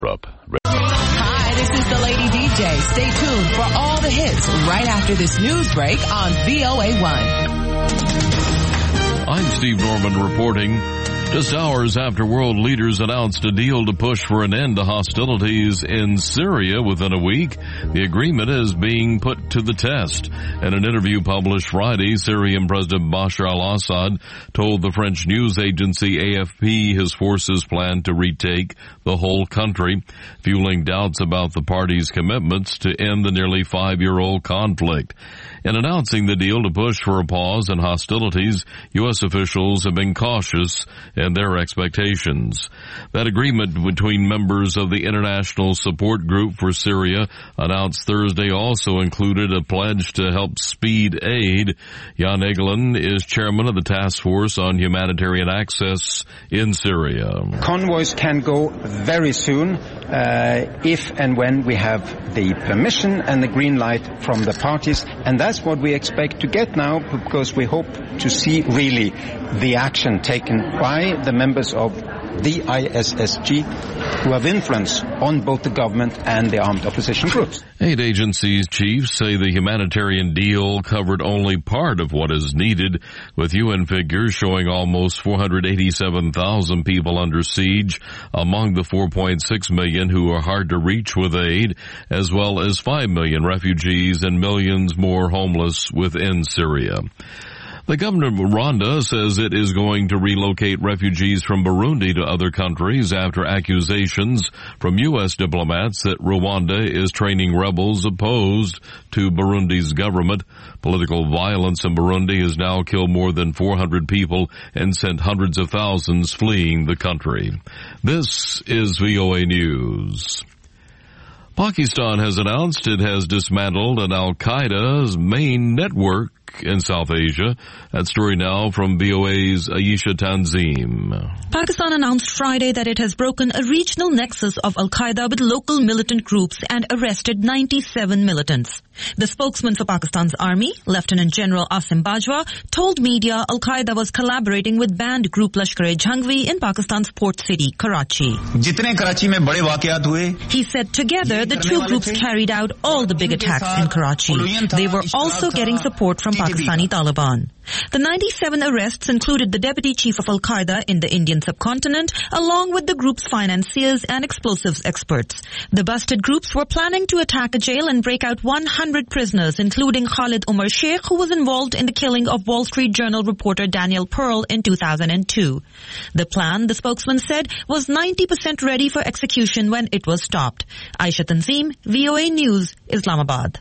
Hi, this is the Lady DJ. Stay tuned for all the hits right after this news break on VOA1. I'm Steve Norman reporting. Just hours after world leaders announced a deal to push for an end to hostilities in Syria within a week, the agreement is being put to the test. In an interview published Friday, Syrian President Bashar al-Assad told the French news agency AFP his forces plan to retake the whole country, fueling doubts about the party's commitments to end the nearly 5-year-old conflict. In announcing the deal to push for a pause in hostilities, U.S. officials have been cautious in their expectations. That agreement between members of the International Support Group for Syria announced Thursday also included a pledge to help speed aid. Jan Egeland is chairman of the Task Force on Humanitarian Access in Syria. Convoys can go very soon if and when we have the permission and the green light from the parties, and that's what we expect to get now, because we hope to see really the action taken by the members of the ISSG who have influence on both the government and the armed opposition groups. Aid agencies chiefs say the humanitarian deal covered only part of what is needed, with UN figures showing almost 487,000 people under siege, among the 4.6 million who are hard to reach with aid, as well as 5 million refugees and millions more homeless within Syria. The government of Rwanda says it is going to relocate refugees from Burundi to other countries after accusations from U.S. diplomats that Rwanda is training rebels opposed to Burundi's government. Political violence in Burundi has now killed more than 400 people and sent hundreds of thousands fleeing the country. This is VOA News. Pakistan has announced it has dismantled an al-Qaeda's main network in South Asia. That story now from VOA's Ayesha Tanzim. Pakistan announced Friday that it has broken a regional nexus of al-Qaeda with local militant groups and arrested 97 militants. The spokesman for Pakistan's army, Lieutenant General Asim Bajwa, told media al-Qaeda was collaborating with banned group Lashkar-e-Jhangvi in Pakistan's port city, Karachi. He said together the two groups carried out all the big attacks in Karachi. They were also getting support from Pakistani Taliban. The 97 arrests included the deputy chief of al-Qaeda in the Indian subcontinent, along with the group's financiers and explosives experts. The busted groups were planning to attack a jail and break out 100 prisoners, including Khalid Umar Sheikh, who was involved in the killing of Wall Street Journal reporter Daniel Pearl in 2002. The plan, the spokesman said, was 90% ready for execution when it was stopped. Aisha Tanzim, VOA News, Islamabad.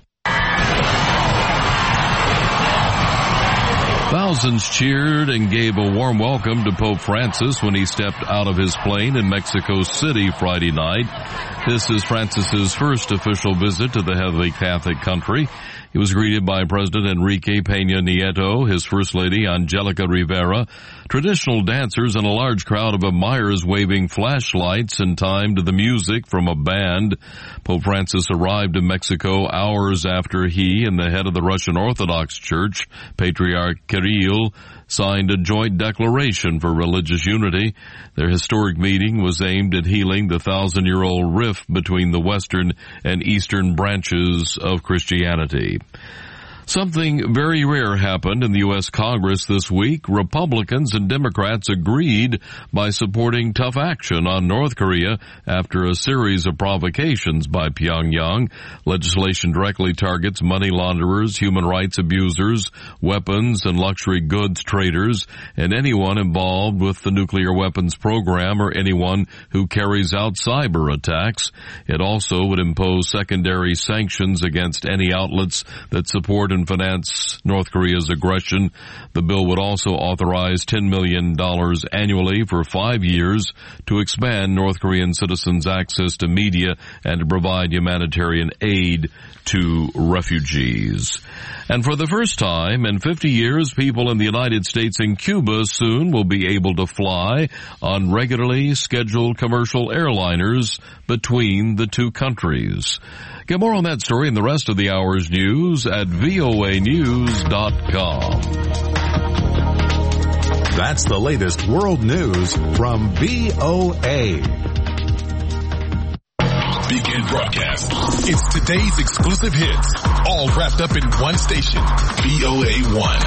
Thousands cheered and gave a warm welcome to Pope Francis when he stepped out of his plane in Mexico City Friday night. This is Francis's first official visit to the heavily Catholic country. He was greeted by President Enrique Peña Nieto, his First Lady Angelica Rivera, traditional dancers, and a large crowd of admirers waving flashlights in time to the music from a band. Pope Francis arrived in Mexico hours after he and the head of the Russian Orthodox Church, Patriarch Kirill, signed a joint declaration for religious unity. Their historic meeting was aimed at healing the 1,000-year-old rift between the western and eastern branches of Christianity. Something very rare happened in the U.S. Congress this week. Republicans and Democrats agreed by supporting tough action on North Korea after a series of provocations by Pyongyang. Legislation directly targets money launderers, human rights abusers, weapons and luxury goods traders, and anyone involved with the nuclear weapons program or anyone who carries out cyber attacks. It also would impose secondary sanctions against any outlets that support and finance North Korea's aggression. The bill would also authorize $10 million annually for 5 years to expand North Korean citizens' access to media and to provide humanitarian aid to refugees. And for the first time in 50 years, people in the United States and Cuba soon will be able to fly on regularly scheduled commercial airliners between the two countries. Get more on that story and the rest of the hour's news at voanews.com. That's the latest world news from VOA. weekend broadcast. It's today's exclusive hits, all wrapped up in one station, VOA1.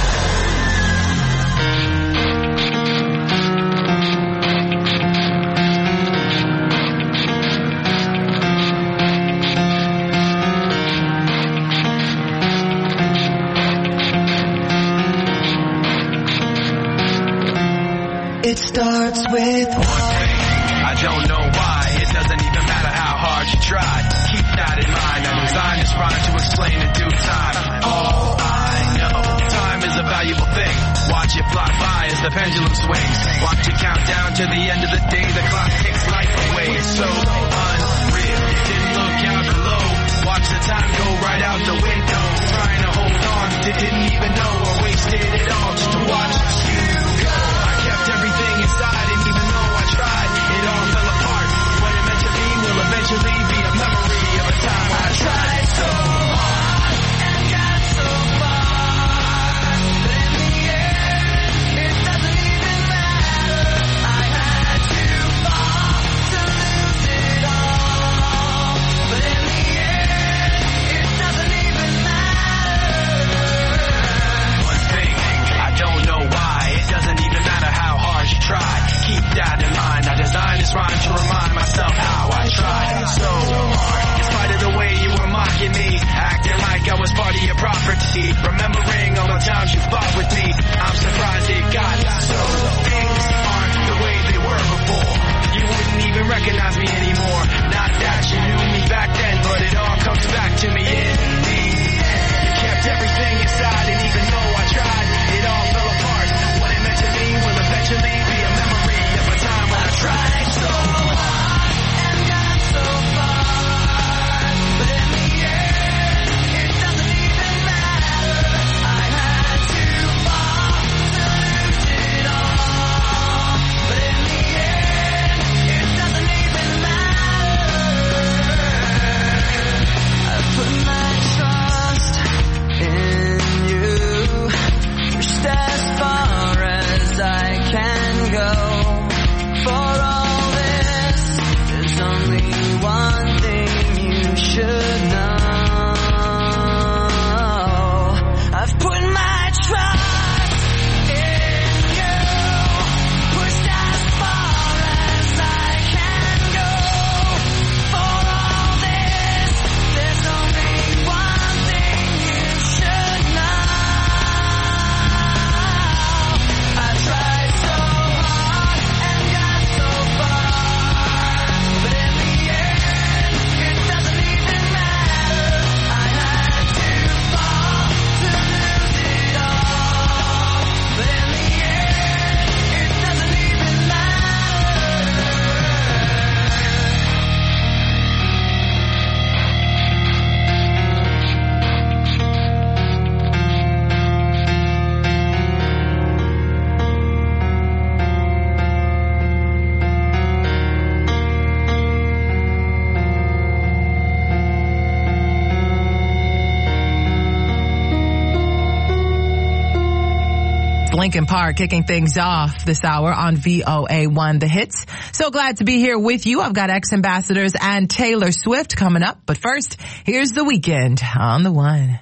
It starts with one thing. I don't know why. It doesn't even matter how hard you try. Keep that in mind. I'm designed this rhyme to explain in due time. All I know, time is a valuable thing. Watch it fly by as the pendulum swings. Watch it count down to the end of the day. The clock takes life away. It's so unreal. Didn't look out below. Watch the time go right out the window. Trying to hold on. Didn't even know or wasted it all just to watch you go. Everything inside, and even though I tried, it all fell apart. What it meant to be will eventually be a memory of a time I tried so hard and got so far. But in the end, it doesn't even matter. I had to fall to lose it all. But in the end, it doesn't even matter. One thing, I don't know why. It doesn't even matter how you try. Keep that in mind. I designed this rhyme to remind myself how I tried so hard. In spite of the way you were mocking me, acting like I was part of your property, remembering all the times you fought with me. I'm surprised it got so. Things aren't the way they were before. You wouldn't even recognize me anymore. Not that you knew me back then, but it all comes back to me in the end. You kept everything inside, and even though I tried, it all fell apart. What it meant to me will eventually be a memory of a time when I tried so hard and got so far. But in the end, it doesn't even matter. I had to fall to lose it all. But in the end, it doesn't even matter. I put my trust in you. Pushed as far as I can go. For all this, there's only one thing you should know. I've put my trust in you. Pushed as far as I can go. For all this, there's only one thing you should know. I tried so hard and got so far, but in the end, it doesn't even matter. I had to fall to lose it all, but in the end, it doesn't even matter. Linkin Park kicking things off this hour on VOA1 The Hits. So glad to be here with you. I've got ex-ambassadors and Taylor Swift coming up. But first, here's The Weeknd on The One.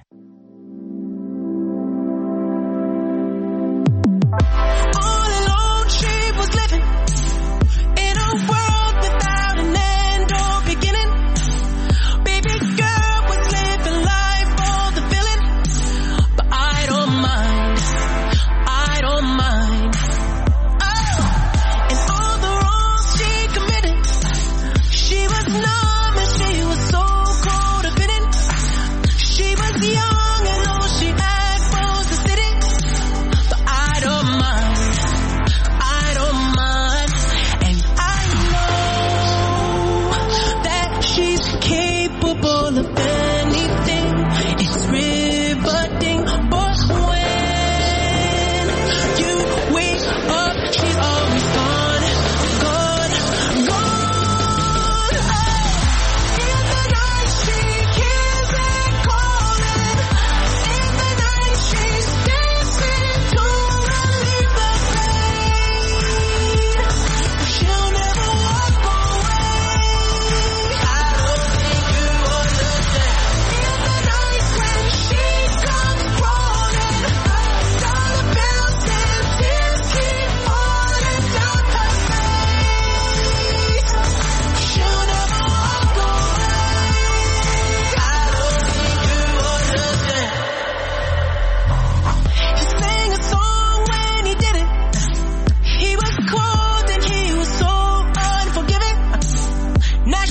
All alone she was living in a world without an end or beginning. Baby girl was living life for the feeling, but I don't mind. I don't mind. Oh, and all the wrongs she committed, she was numb and she was so codependent. She was young.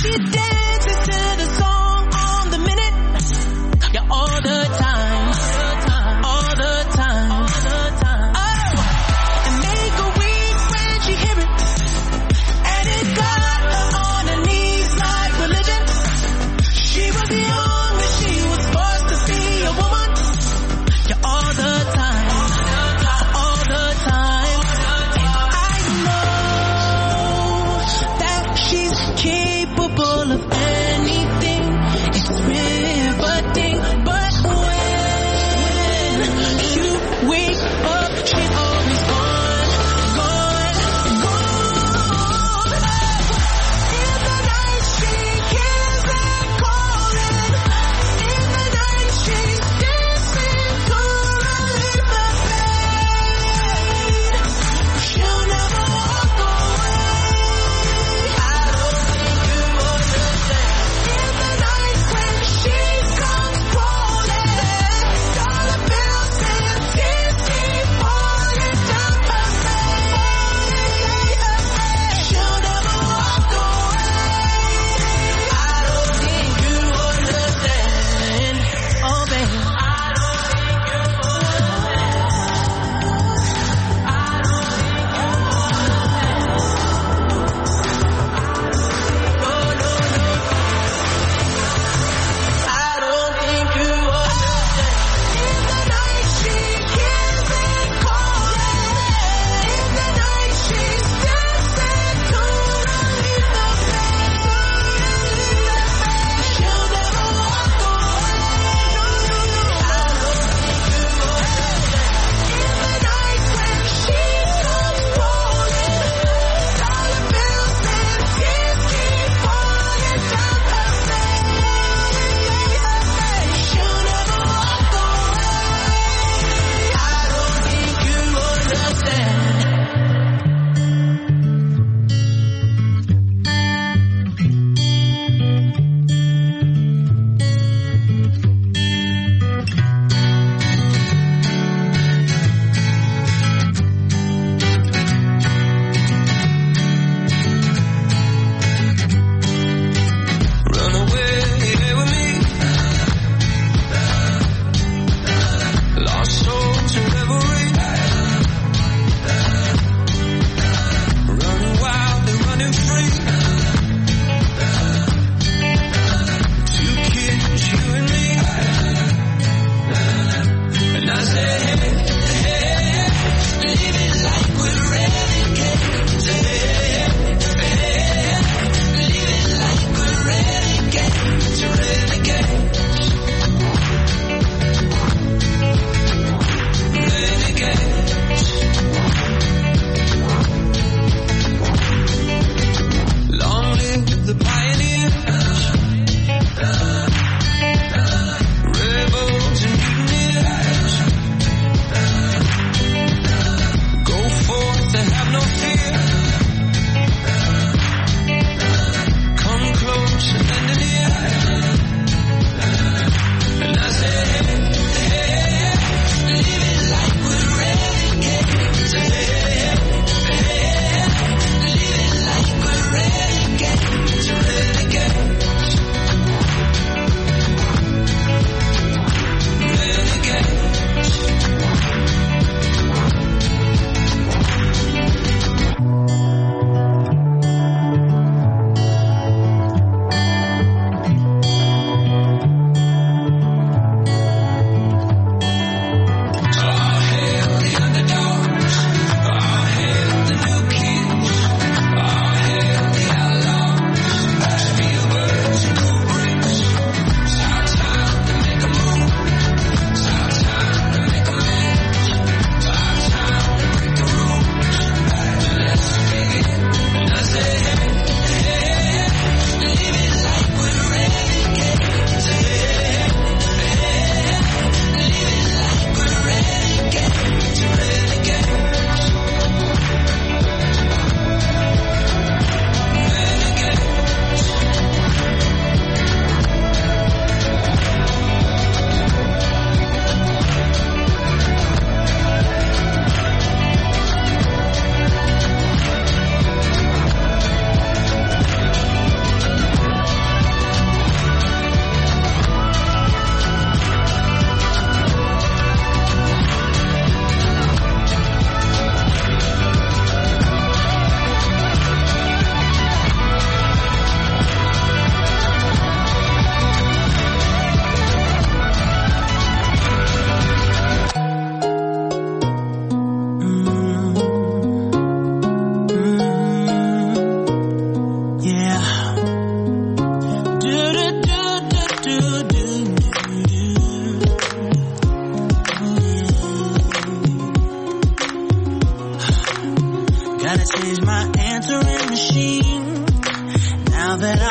she dances to the song on the minute. Yeah, all the time. All the time. Oh, and make her weak when she hear it. And it got her on her knees like religion. She was young when she was forced to be a woman. Yeah, all the time. All the time. And I know that she's capable of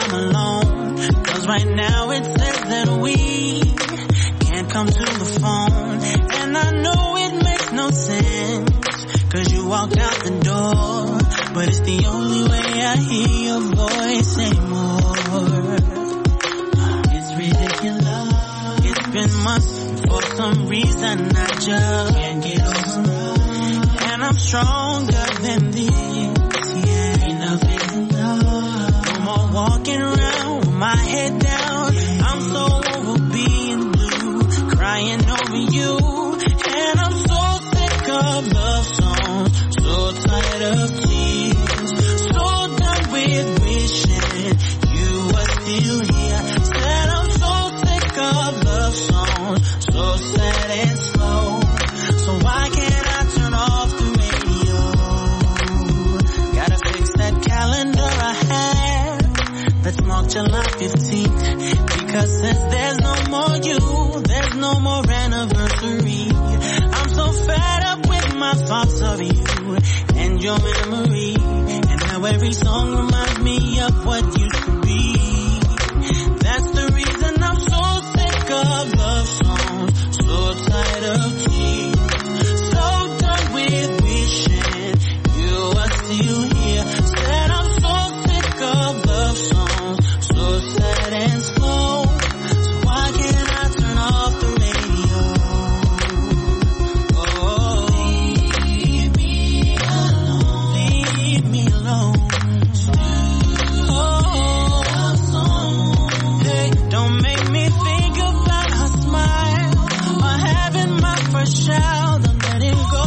I'm alone. 'Cause right now it says that we can't come to the phone. And I know it makes no sense, 'cause you walked out the door. But it's the only way I hear your voice anymore. It's ridiculous. It's been months, for some reason I just can't get over. And I'm stronger than this, yeah. Enough is enough. No more walking around with my head down. I'm so over being blue, crying over you. And I'm so sick of love songs, so tired of tears, so done with wishing you were still here. Said I'm so sick of love songs, so sad and slow. So why can't I turn off the radio? Gotta fix that calendar I have that's marked July 15th. Because since there's no more you, there's no more anniversary. I'm so fed up with my thoughts of you and your memory, and how every song reminds me of what used to be. That's the reason I'm so sick of love songs, so tired of tears, so done with wishing you were still here. Said I'm so sick of love songs, so sad and slow. So why can't I turn off the radio? Oh, leave me alone. Leave me alone. Hey, don't make me think about her smile or having my first child. I'm letting go.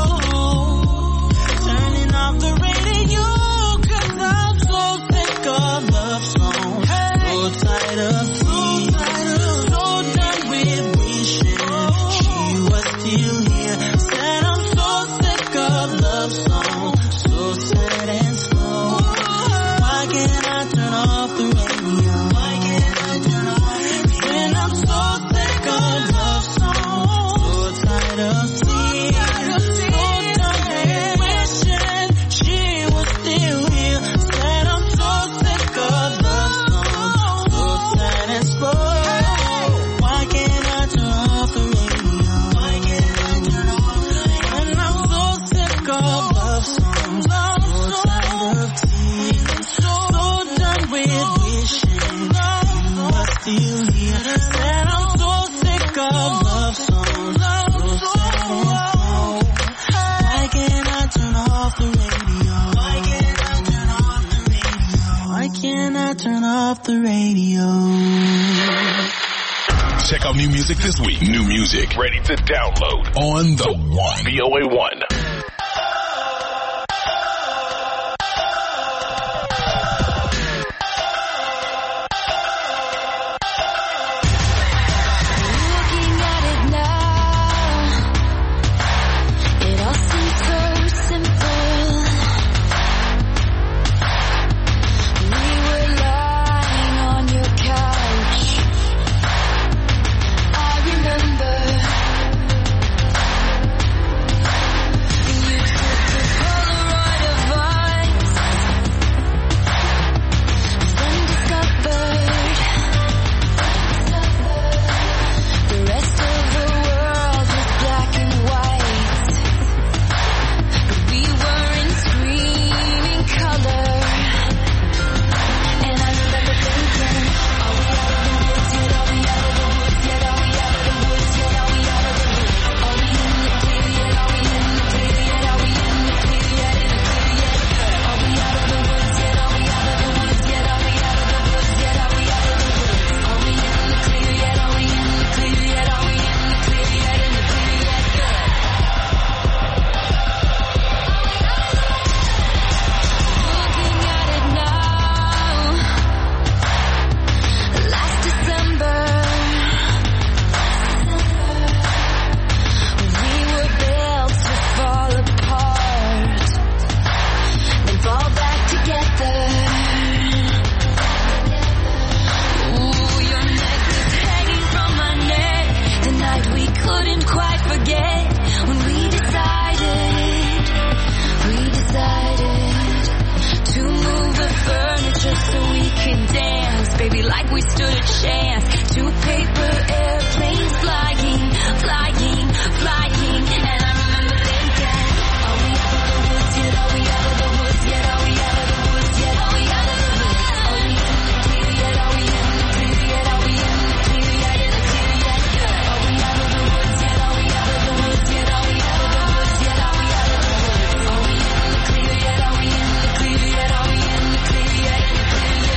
Turning off the radio, 'cause I'm so sick of love songs, so tired of tears, so done with wishing she was still here. Said I'm so sick of love songs, so sad and slow. Why can't I turn off the radio? Why can't I turn off? When I'm so sick of love songs, so tired of tears, so done with wishing she was still here. Said I'm so sick of love songs, so sad and slow. Why can't I turn off the radio? Why can't I turn off the radio? When I'm so sick of love songs, so tired of tears, so done with wishing you were still here. Said I'm so sick of love songs, so sad and slow. Why can't I turn off the radio? Why can't I turn off the radio? Why can't I turn off the radio? Check out new music this week. New music ready to download on the One. VOA1. Looking at it now, it all seems so simple. We were lying on your couch. I remember like we stood a chance. Two paper airplanes flying, flying, flying. And I remember thinking, are we out of the woods yet? Are we out of the woods yet? Are we out of the woods yet? Are we out of the woods? Are we in the clear yet? Are we in the clear yet? Are we in the clear yet? In the clear yet? Are we out of the woods yet? Are we out of the woods yet? Are we out of the woods yet? Are we out of the woods? Are we in the clear yet? Are we in the clear yet? Are we in the clear yet? In the clear yet?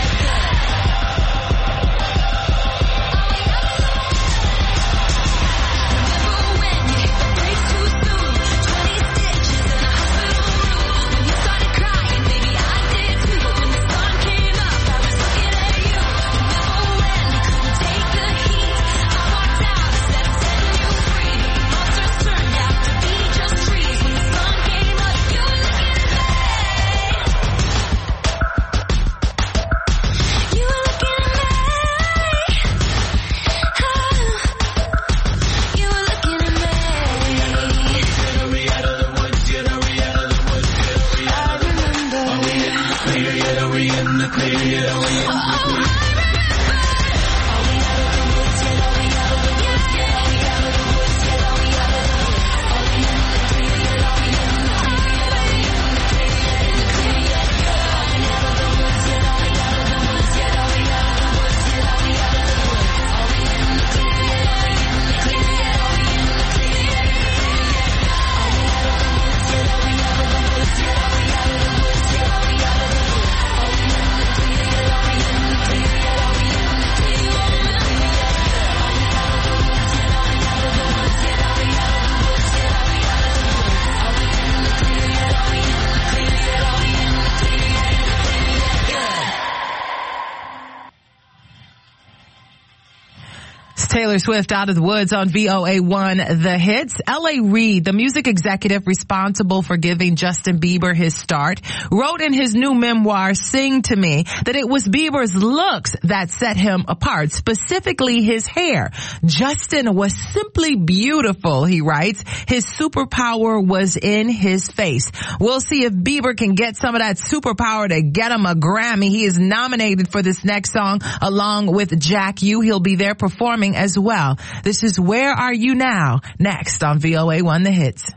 Taylor Swift, Out of the Woods on VOA1 The Hits. L.A. Reid, the music executive responsible for giving Justin Bieber his start, wrote in his new memoir, Sing to Me, that it was Bieber's looks that set him apart, specifically his hair. Justin was simply beautiful, he writes. His superpower was in his face. We'll see if Bieber can get some of that superpower to get him a Grammy. He is nominated for this next song along with Jack U. He'll be there performing as well. This is Where Are You Now? Next on VOA1 The Hits.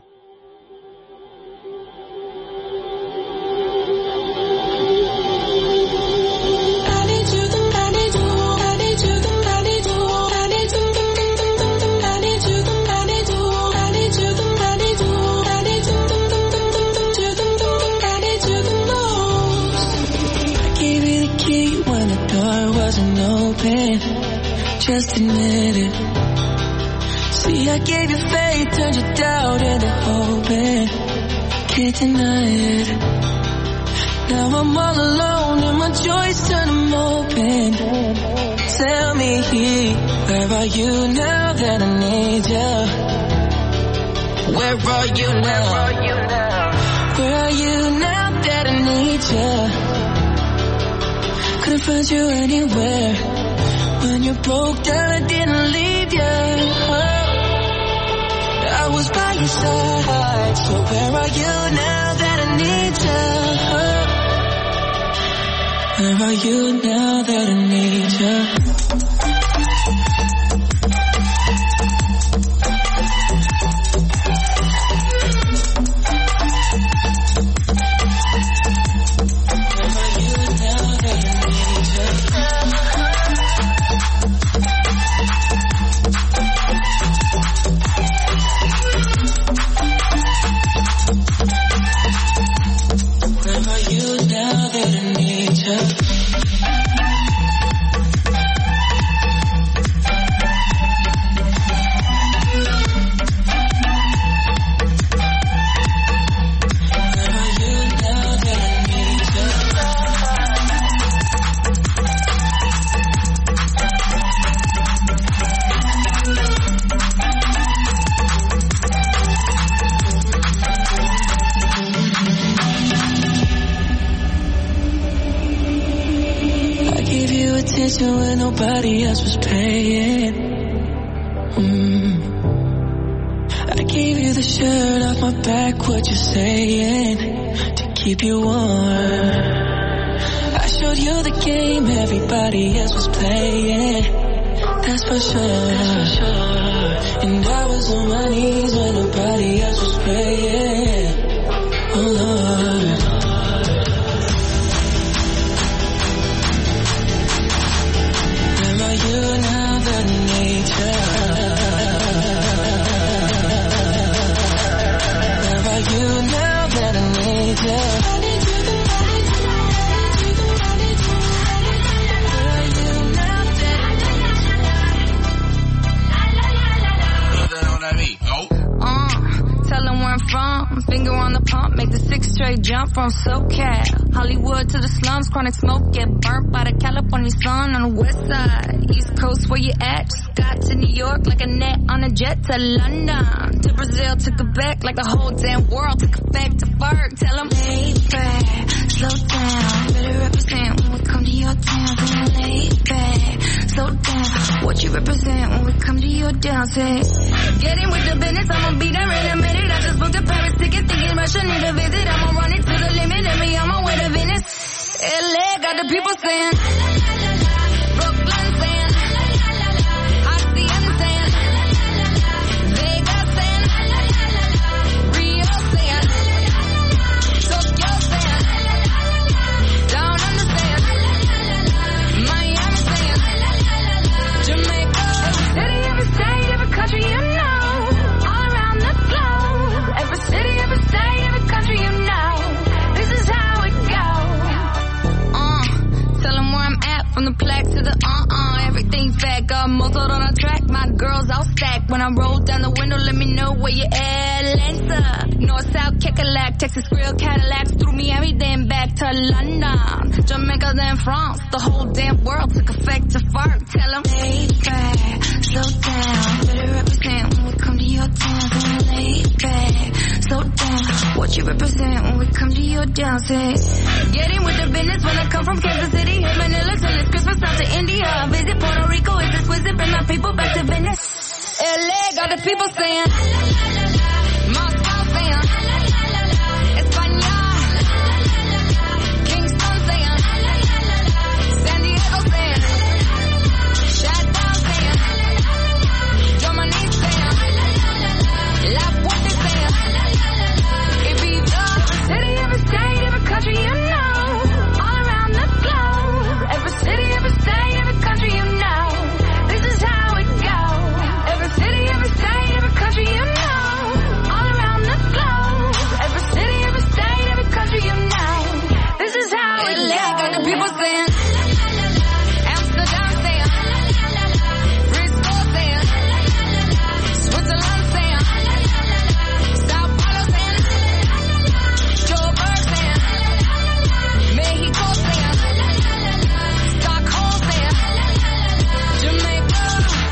Just admit it. See, I gave you faith, turned your doubt into hope, and can't deny it. Now I'm all alone and my joys turn them open. Tell me, where are you now that I need you? Where are you now? Where are you now that I need you? Couldn't find you anywhere. When you broke down, I didn't leave you. I was by your side. So where are you now that I need you? Where are you now that I need you? When nobody else was paying. I gave you the shirt off my back, what you saying, to keep you warm. I showed you the game everybody else was playing. That's for sure. And I was on my knees when nobody else was praying. Oh Lord. Where are you now, the nature? Where are you now, that I need you? Tell them where I'm from, finger on the pump, make the 6 straight jump from SoCal. Hollywood to the slums, chronic smoke, get burnt by the California sun on the west side. East Coast, where you at? Just got to New York like a net on a jet to London. To Brazil, to Quebec, like the whole damn world took effect to Ferg. Tell them, lay back, slow down, better represent when we come to your town. Lay back, slow down, what you represent when we come to your town. Say, get in with the business, I'ma be there in a minute. I just booked a Paris ticket, thinking Russia need a visit. I'ma run it to the limit, and me on my way to Venice. LA got the people saying, Brooklyn saying, Hacienda saying, Vegas saying, Rio saying, Tokyo saying, don't understand, Miami saying, Jamaica, every city, every state, every country you know. Every city, every state, every country you know. This is how it goes. Tell them where I'm at, from the plaque to the everything's back. Got motored on a track, my girls all stacked. When I roll down the window, let me know where you at. Atlanta, North, South, Kekalak, Texas, Grill, Cadillacs, through Miami, then back to London. Jamaica, then France, the whole damn world took effect to Ferg. Tell them, lay back, slow down, better represent when we come to your town. Lay back, slow down, what you represent when we come to your town. Say, get in with the business when I come from Kansas City, hit Manila till it's Christmas, out to India. Visit Puerto Rico, it's exquisite, bring my people back to business. LA got the people saying, Moscow saying, España, Kingston saying, San Diego saying, Shutdown saying, Germany saying, La Puente saying, Ibiza, city, every state, every country you know, all around the globe. Every city, every state, every country you know, this is how it goes. Every city, every state, every country you know, all around the globe. Every city, every state, every country you know, this is how it goes. Got the people saying, Amsterdam saying, Frisco saying, Switzerland saying, Sao Paulo saying, Joburg saying, Mexico saying, Stockholm saying, Jamaica.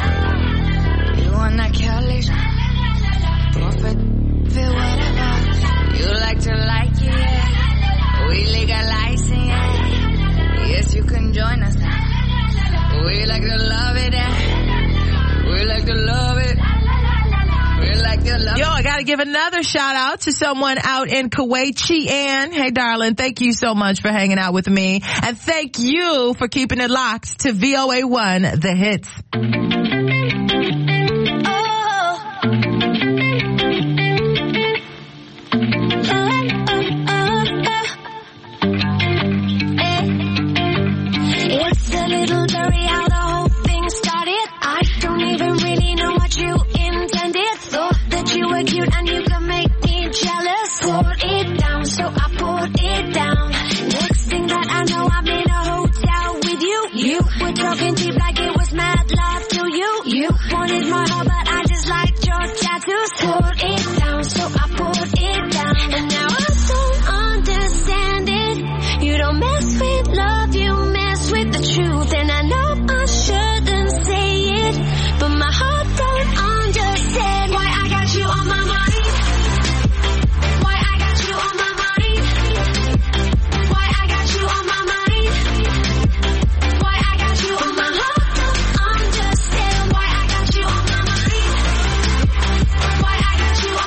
You want that Cali? Prophet, feel whatever. You like to like it, yeah. We legalize it, yeah. Yes, you can join us. We like to love it, yeah. We like to love it. We like to love it. Yo, I gotta give another shout out to someone out in Kuwait, Chi-Ann. Hey darling, thank you so much for hanging out with me. And thank you for keeping it locked to VOA1, The Hits. It's a little blurry how the whole thing started. I don't even really know what you intended. Thought that you were cute and you could make me jealous. Poured it down, so I poured it down. Next thing that I know, I'm in a hotel with you. You were talking cheap like it was mad love to you. You wanted my heart, but I just liked your tattoos. Poured it down, so I poured it down. And now I don't understand it. You don't mess with love, you mess with the truth. And I know I shouldn't say it, but my heart don't understand why I got you on my mind. Why I got you on my mind. Why I got you on my mind. Why I got you on my heart don't understand why I got you on my mind. Why I got you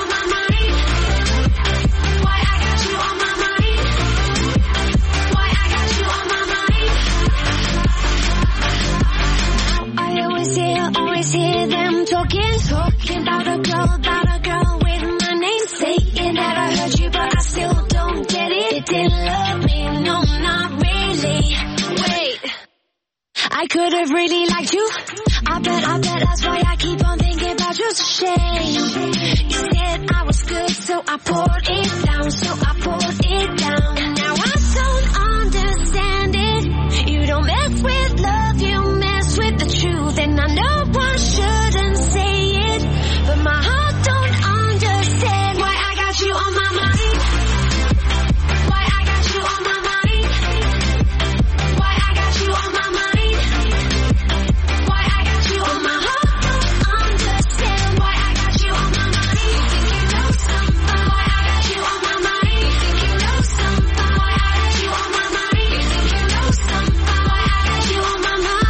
always hear them talking about a girl with my name. Say it never heard you, but I still don't get it. It didn't love me, no, not really. Wait, I could have really liked you. I bet that's why I keep on thinking about you. It's a shame. You said I was good, so I poured it down. And now I don't understand it. You don't mess with love, you mess with the truth. And I know I shouldn't say it, but my heart don't understand why I got you on my mind. Why I got you on my mind. Why I got you on my mind. Why I got you on my heart don't understand why I got you on my mind. You think you know something? Why I got you on my mind. You think you know something? Why I got you on my mind. You think you know something? Why I got you on my mind.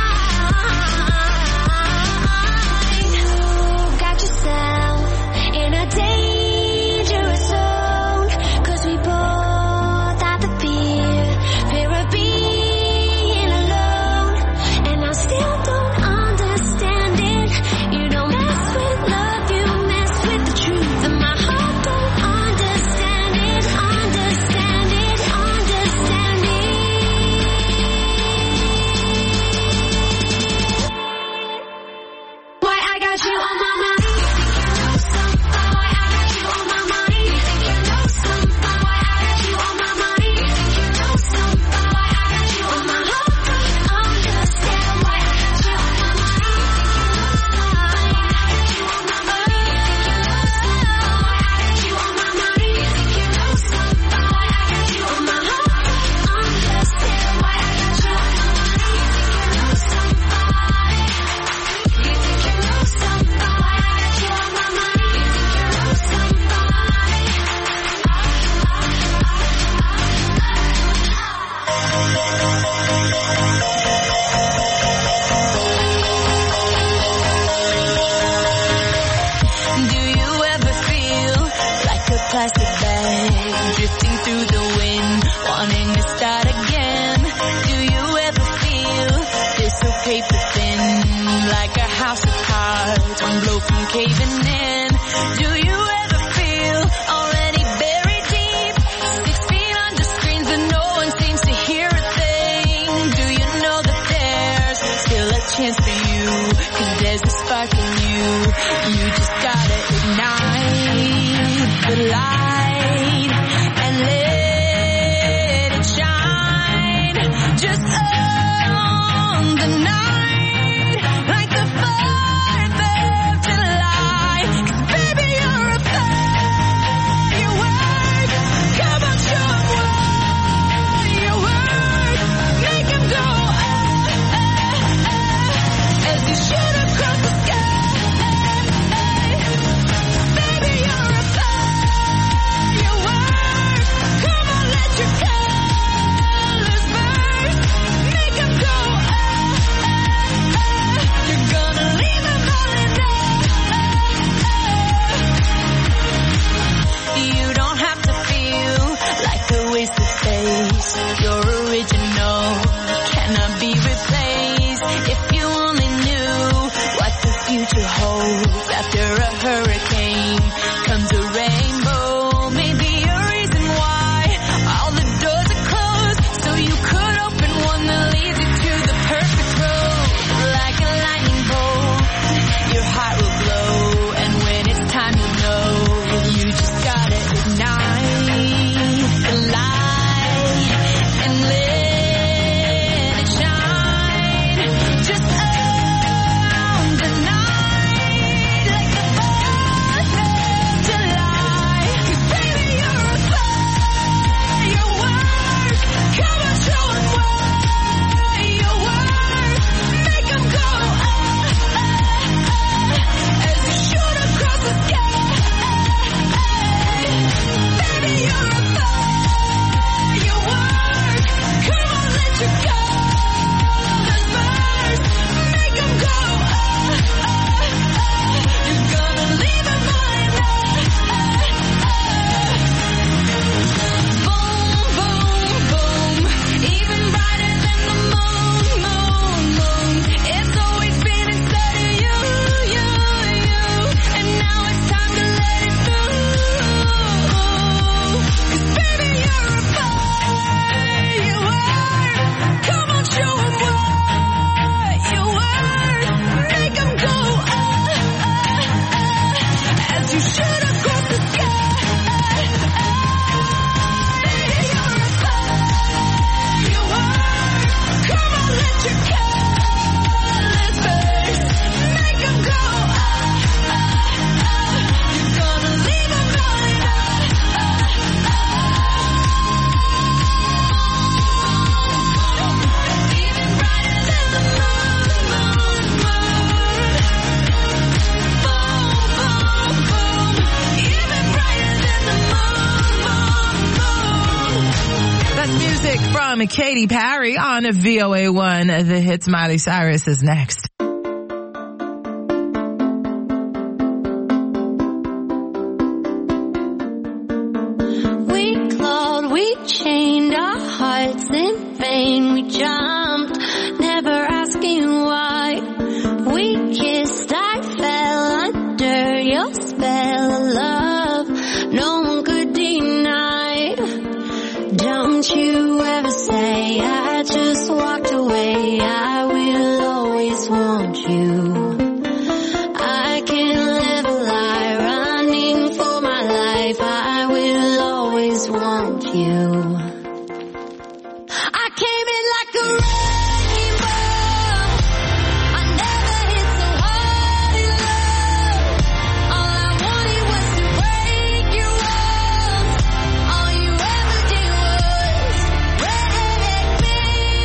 You got yourself in a dangerous zone, 'cause we both have the fear of being alone. And I still don't understand it. You don't mess with love, you mess with the truth. And my heart don't understand it, understand it, understand it. Why I got you on my mind. Why I got you on my mind. You think you know something? Why I got you on my mind. You think you know something? Why I got you on my heart don't understand why I got you on my mind. You think you know something? Why I got you on my mind. You think you know something? Why I got you on my heart don't understand why I got you on my mind. You think you know something? You think you know something? Why I got you on my mind. You think you know something? Do you ever feel like a plastic bag drifting through the wind, wanting to start again? Do you ever feel this so paper thin, like a house of cards, one blow from caving in? Do you ever feel already buried deep, 6 feet under screens and no one seems to hear a thing? Do you know that there's still a chance for you, 'cause there's a spark in you. You just gotta ignite the light and let it shine. Just on the night, like the 4th of July. 'Cause baby, you're a firework. Come on, show 'em what you work. Make 'em go, as you shoot across the sky. Baby, you're a firework. Come on, let your colors burst. Make 'em go, and Katy Perry on VOA1. The Hits. Miley Cyrus is next. We clawed, we chained our hearts in vain. We jumped, never asking why. We kissed, I fell under your spell of love. No one could deny. Don't you ever say I just walked away. I will always want you. I can live a lie, running for my life. I will always want you. I came in like a wrecking ball. I never hit so hard in love. All I wanted was to break your walls. All you ever did was wreck me.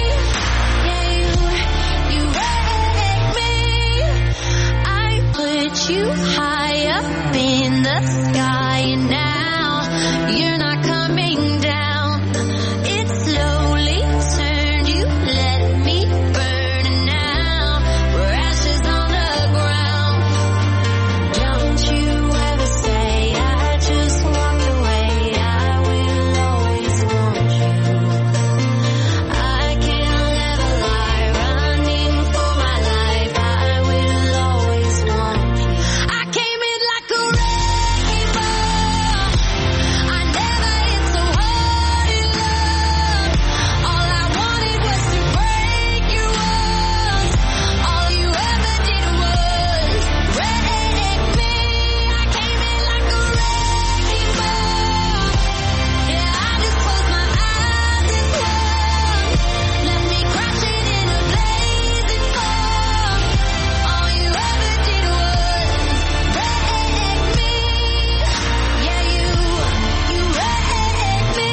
Yeah, you wrecked me. I put you high up in the sky, and now you're not coming down. It slowly turned, you let me burn, and now we're ashes on the ground. Don't you ever say I just walked away. I will always want you. I can't live a lie, running for my life. I will always want you. I came in like a wrecking ball. I never hit so hard in love. All I wanted was to break your walls. All you ever did was wreck me. I came in like a wrecking ball. Yeah, I just closed my eyes and swung. Let me crash it in a blazing fall. All you ever did was wreck me. Yeah, you wrecked me.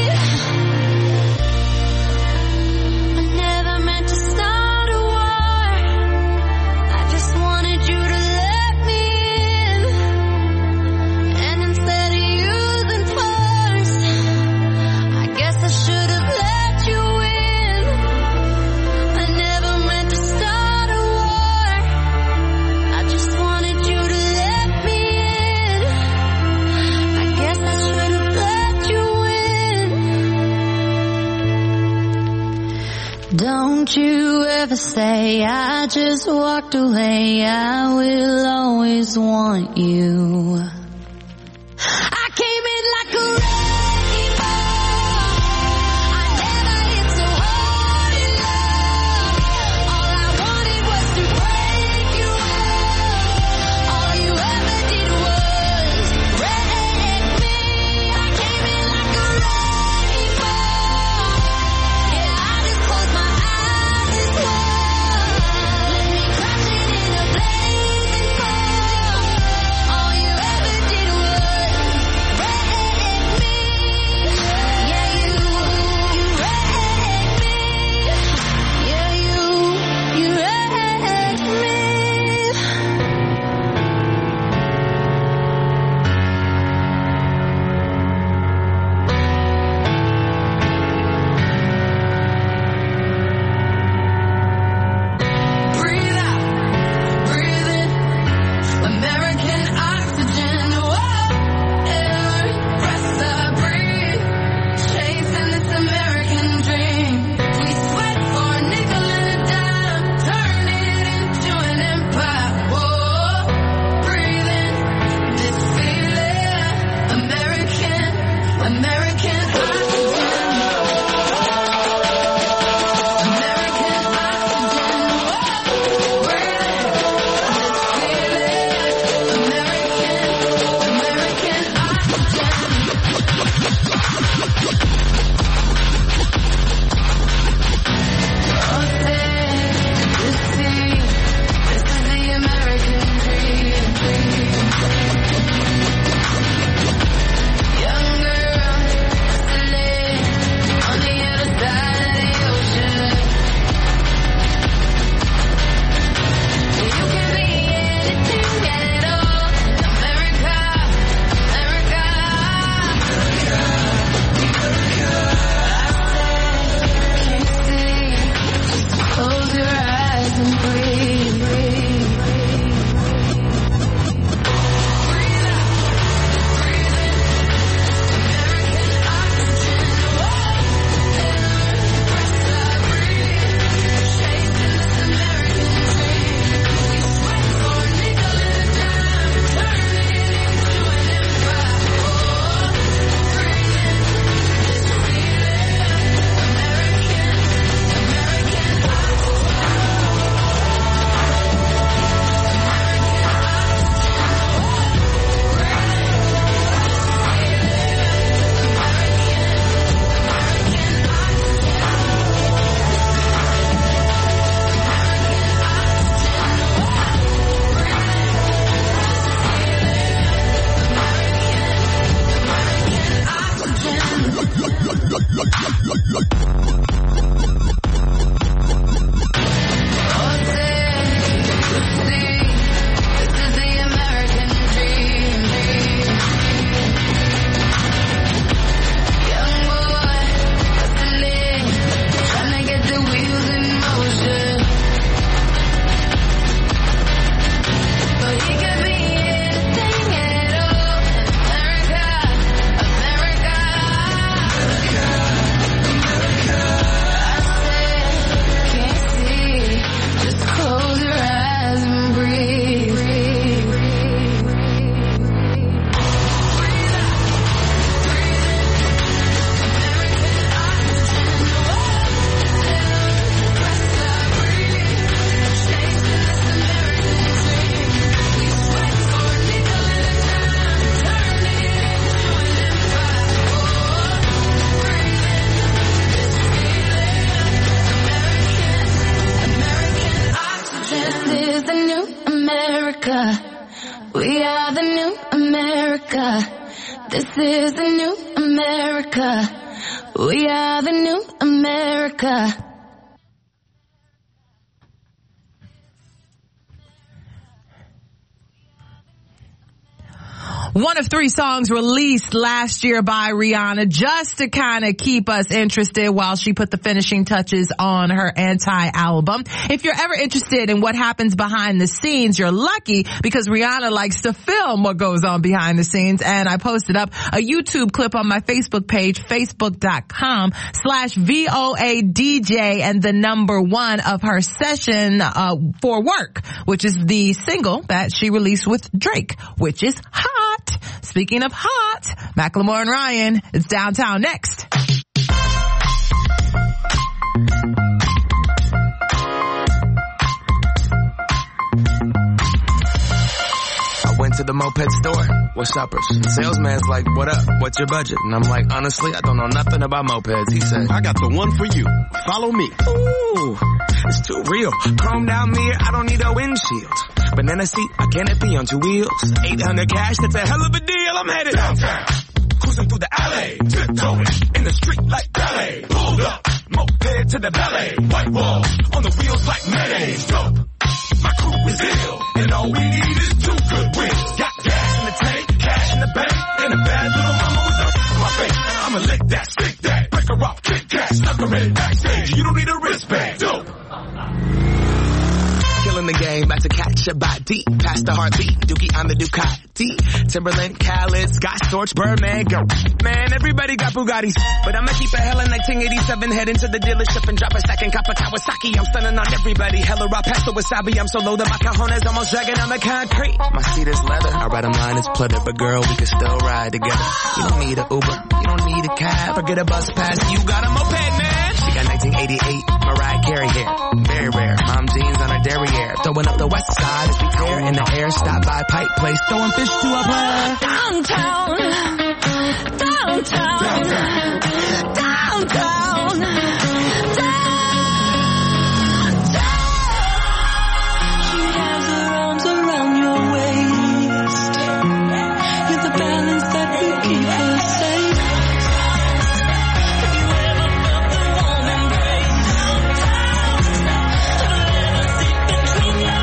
I never meant to start a war. I just wanted you to let me in. And instead of using force, I guess I should have let you in. I never meant to start a war. I just wanted you to let me in. I guess I should have let you in. Don't you ever say I just walked away. I will always want you. I came in like a wrecking ball. I never hit so hard in love. All I wanted was to break your walls. All you ever did was wreck me. I came in like a wrecking ball. Yeah, I just closed my eyes and swung. Let me crash it in a blazing fall. All you ever did was This is the new America. We are the new America. This is the new America. We are the new America. One of 3 songs released last year by Rihanna just to kind of keep us interested while she put the finishing touches on her Anti album. If you're ever interested in what happens behind the scenes, you're lucky because Rihanna likes to film what goes on behind the scenes. And I posted up a YouTube clip on my Facebook page, facebook.com/VOADJ, and the number 1 of her session For Work, which is the single that she released with Drake, which is hot. Speaking of hot, Macklemore and Ryan, it's Downtown next. I went to the moped store. What's uppers? Salesman's like, what up? What's your budget? And I'm like, honestly, I don't know nothing about mopeds. He said, I got the one for you. Follow me. Ooh, it's too real. Chrome down mirror, I don't need a windshield. Banana seat, a canopy on 2 wheels. 800 cash, that's a hell of a deal. I'm headed downtown. Cruising through the alley. Tiptoeing in the street like ballet. Pulled up, moped to the ballet. White wall on the wheels like mayonnaise. Dope. My crew is ill, and all we need is 2 good wins. Got gas in the tank, cash in the bank, and a bad little mama with a on my face. I'ma lick that, stick that, break her off, kick cash, stuck her in backstage. You don't need a wristband. Dope. Killing the game, about to catch a body. Past the heartbeat, Dookie on the Ducati. Timberland, Khaled, Scott Storch, Birdman, go. Man, everybody got Bugattis. But I'ma keep a hella 1987, head into the dealership and drop a second cup of Kawasaki. I'm stunning on everybody, hella raw pasta wasabi. I'm so low that my cajones almost dragging on the concrete. My seat is leather, I ride a line, it's pleather. But girl, we can still ride together. You don't need an Uber, you don't need a cab. Forget a bus pass, you got a moped, man. She got 1988, Mariah Carey hair. Very rare, mom jeans on her derriere. Throwing up the west side as we tear in the air. Stop by Pipe Place, throwing fish to a player. Downtown, downtown, downtown, downtown, downtown. She has her arms around your waist. You're the balance that will keep her safe. Have you ever felt the warm embrace? Between your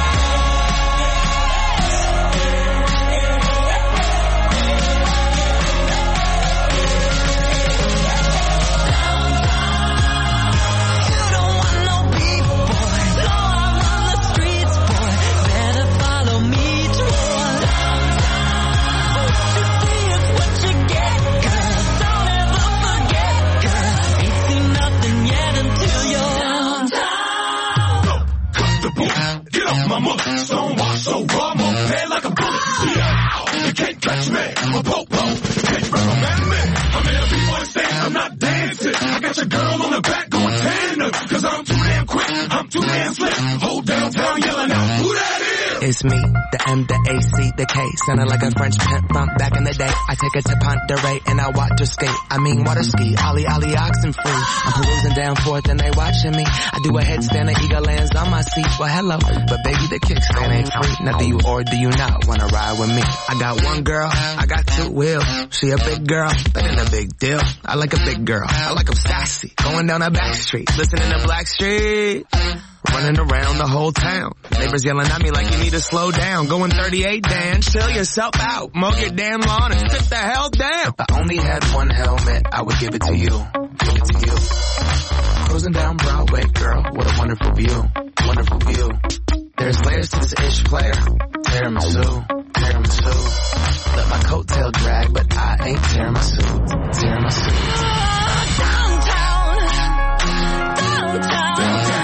Stonewall so raw, moped like a bullet. Yeah, you can't catch me. I'm a popo. Can't recommend me. I'm in a B-boy stand. I'm not dancing. I got your girl on the back going tandem. Cause I'm too damn quick. I'm too damn slick. Whole downtown yelling out, who that is? It's me, the M, the AC, the K. Sounding like a French pimp bump back in the day. I take her to Ponderay and I watch her skate. I mean water ski, ollie, oxen free. I'm perusing down 4th and they watching me. I do a headstand and eagle lands on my seat. Well, hello, but baby, the kickstand ain't free. Now do you or do you not wanna ride with me? I got one girl, I got 2 wheels. She a big girl, that ain't a big deal. I like a big girl, I like 'em sassy. Going down a back street, listening to Blackstreet. Running around the whole town. Neighbors yelling at me like you need to slow down. Going 38, Dan, chill yourself out. Mow your damn lawn and sit the hell down. If I only had one helmet, I would give it to you. Give it to you. Cruising down Broadway, girl, what a wonderful view. Wonderful view. There's layers to this ish player. Tiramisu, tiramisu. Let my coattail drag, but I ain't tiramisu. Tiramisu. Downtown, downtown, downtown.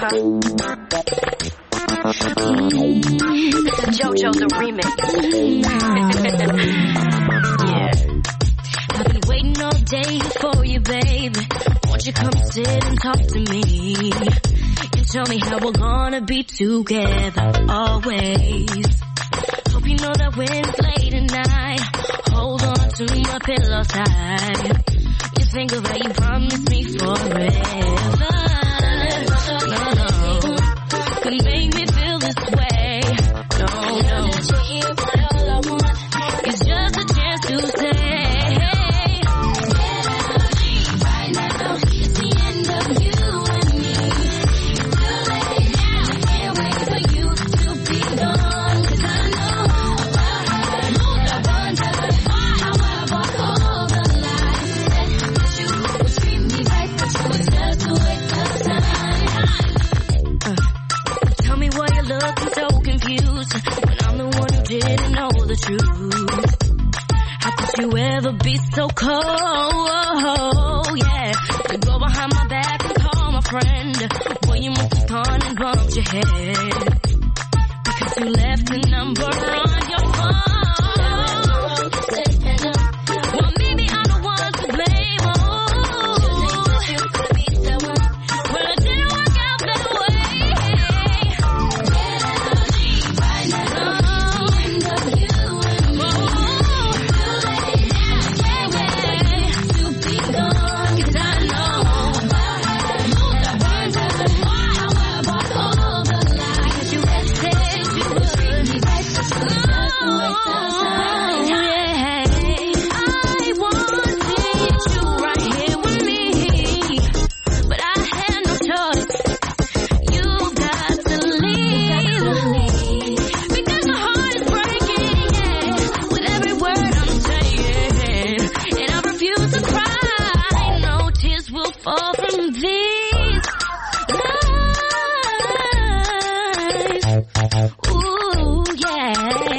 This is JoJo the remix. Yeah. I've been waiting all day for you, baby. Won't you come sit and talk to me? And tell me how we're gonna be together always. Hope you know that when it's late at night, hold on to my pillow tight. You think of how you promised me forever. No, could make me feel this way. No. All I want is just a chance to say. Right now, it's the end of you and me. Too late now, can't wait for you to be gone. 'Cause I know I wonder how I walk all the lies. That you would treat me right, but you were just a waste of time. Tell me why you're looking so confused when I'm the one who didn't know the truth. How could you ever be so cold? Yeah, to go behind my back and call my friend. Boy, you must have gone and bumped your head because you left a number on your phone. Well, maybe I'm the one to blame. Well, it didn't work out that way. Right now, it's the end of you and me. Can't wait to be gone. 'Cause I know I wonder how I walk all the lies. You had said you would treat me right, but you were just a waste of time. I wanted you right here with me, but I had no choice. You got to leave because my heart is breaking, yeah, with every word I'm saying, and I refuse to cry. No tears will fall from these lies. Ooh, yeah.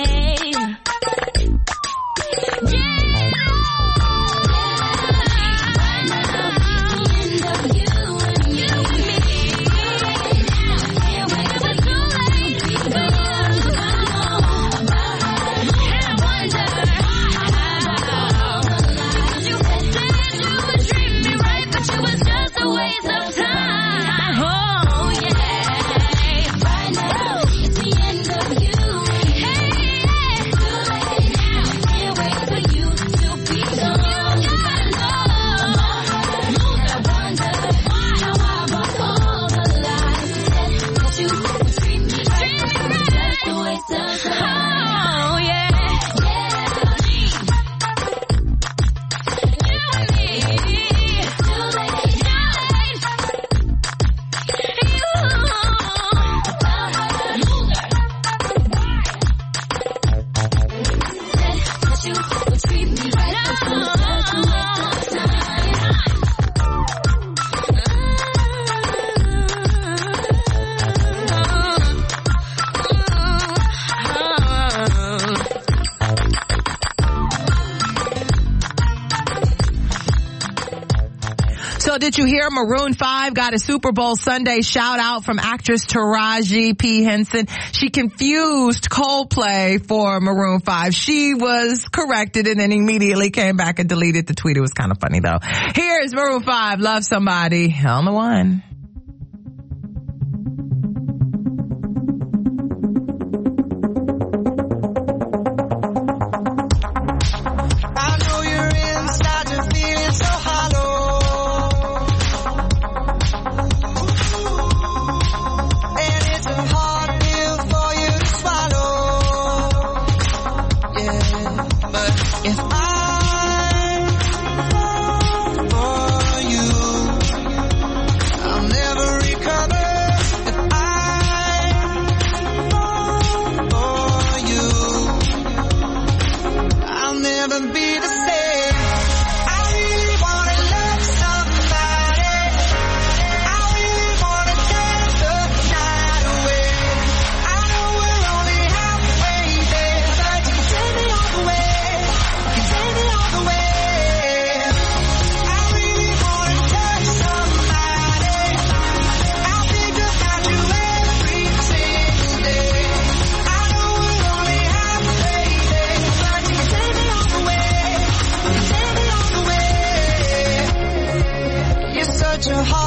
So did you hear Maroon 5 got a Super Bowl Sunday shout out from actress Taraji P. Henson? She confused Coldplay for Maroon 5. She was corrected and then immediately came back and deleted the tweet. It was kind of funny though. Here's Maroon 5, Love Somebody on the one. I know you're inside, you're feeling so hollow. And it's a hard pill for you to swallow. Yeah, but if I fall for you, I'll your heart.